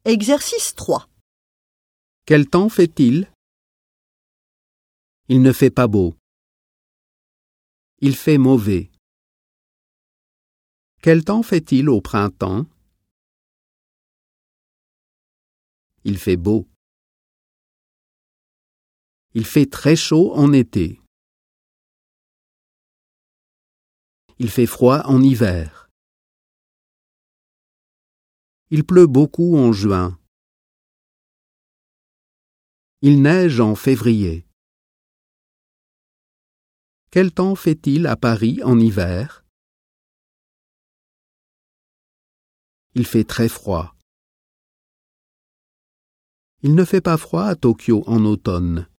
Exercice 3. Quel temps fait-il? Il ne fait pas beau. Il fait mauvais. Quel temps fait-il au printemps? Il fait beau. Il fait très chaud en été. Il fait froid en hiver. Il pleut beaucoup en juin. Il neige en février. Quel temps fait-il à Paris en hiver? Il fait très froid. Il ne fait pas froid à Tokyo en automne.